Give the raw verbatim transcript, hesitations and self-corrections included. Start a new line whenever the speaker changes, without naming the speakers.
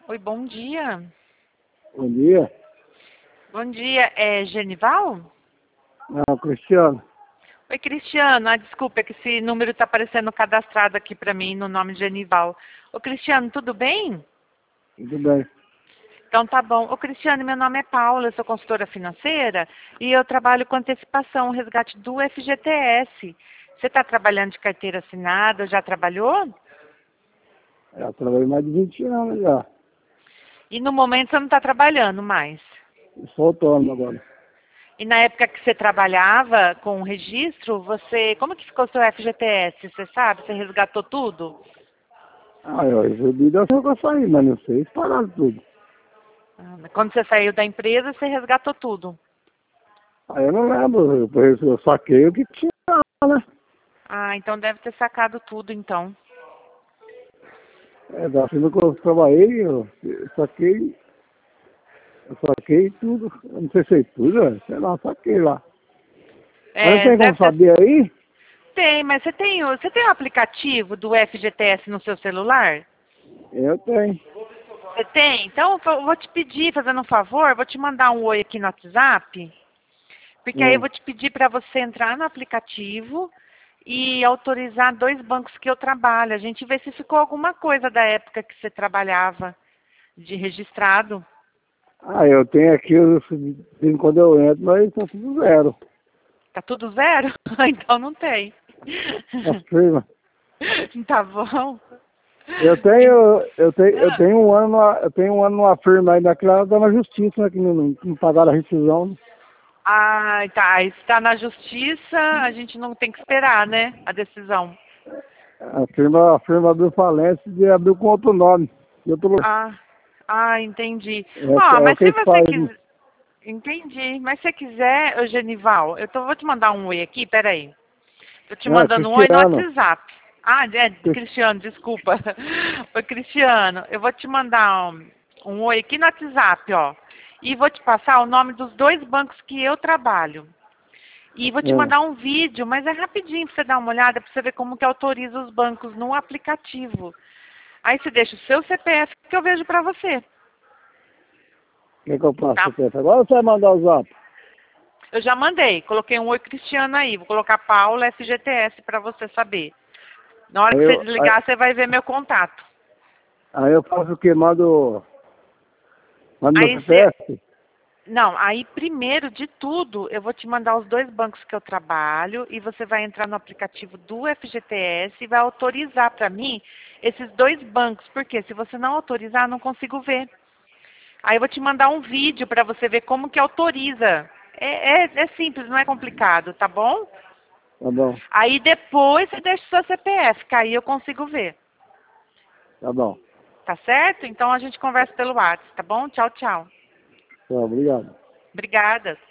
Oi, bom dia.
Bom dia.
Bom dia, é Genival?
Não, Cristiano.
Oi, Cristiano. Ah, desculpa, é que esse número está aparecendo cadastrado aqui para mim no nome de Genival. Ô, Cristiano, tudo bem?
Tudo bem.
Então tá bom. Ô, Cristiano, meu nome é Paula, eu sou consultora financeira e eu trabalho com antecipação, resgate do F G T S. Você está trabalhando de carteira assinada? Já trabalhou?
Já trabalhei mais de vinte anos já.
E no momento você não está trabalhando mais?
Sou autônomo agora.
E na época que você trabalhava com o registro, você, como que ficou o seu F G T S? Você sabe? Você resgatou tudo?
Ah, eu recebi da só que eu saí, mas não sei se pararam tudo.
Ah, quando você saiu da empresa, você resgatou tudo.
Aí eu não lembro, eu, eu saquei o que tinha lá, né?
Ah, então deve ter sacado tudo, então.
É, da firma que eu trabalhei, eu saquei, eu saquei tudo. Eu não sei se é tudo, né? Sei lá, saquei lá. Mas não
É,
tem como
deve ter...
saber aí?
Tem, mas você tem, o- você tem o aplicativo do F G T S no seu celular?
Eu tenho.
Você tem? Então eu vou te pedir, fazendo um favor, vou te mandar um oi aqui no WhatsApp, porque aí eu
É.
vou te pedir para você entrar no aplicativo e autorizar dois bancos que eu trabalho. A gente vê se ficou alguma coisa da época que você trabalhava de registrado.
Ah, eu tenho aqui, eu, de vez em quando eu entro, mas tá tudo zero.
Tá tudo zero? Então não tem.
A firma.
Tá bom.
Eu tenho, eu tenho, eu tenho um ano, numa- eu tenho um ano numa firma aí daquela da na justiça, né, que não, não, não pagaram a rescisão. Né?
Ah, tá. Está na justiça, a gente não tem que esperar, né? A decisão.
A firma, a firma abriu falência e abriu com outro nome. E outro lugar.
Ah, ah, entendi.
É,
Ó,
é o
mas
que
se
eles
você
fazem.
quiser. Entendi. Mas se você quiser, ô Genival, eu tô, vou te mandar um oi aqui, peraí. Tô te
É,
mandando um oi no
Cristiano.
WhatsApp. Ah, é,
Cris-
Cristiano, desculpa. Ô, Cristiano, eu vou te mandar um, um oi aqui no WhatsApp, ó. E vou te passar o nome dos dois bancos que eu trabalho. E vou te
É,
mandar um vídeo, mas é rapidinho para você dar uma olhada, para você ver como que autoriza os bancos no aplicativo. Aí você deixa o seu C P F que eu vejo para você,
quer que eu passe
tá?
o tempo? Agora você vai mandar o zap.
Eu já mandei, coloquei um oi Cristiano aí, vou colocar Paula F G T S para você saber. Na hora
Aí
que você
eu, aí,
desligar, você vai ver meu contato.
aí eu faço o quê? Mando, mando meu
Aí você,
C P F?
não, aí primeiro de tudo, eu vou te mandar os dois bancos que eu trabalho e você vai entrar no aplicativo do F G T S e vai autorizar para mim esses dois bancos, porque se você não autorizar, eu não consigo ver. Aí eu vou te mandar um vídeo para você ver como que autoriza. É, é, é simples, não é complicado, tá bom?
Tá bom,
Aí depois você deixa o seu C P F, que aí eu consigo ver.
tá bom.
Tá certo? Então a gente conversa pelo WhatsApp, tá bom? Tchau, tchau.
Tá, obrigado.
Obrigada.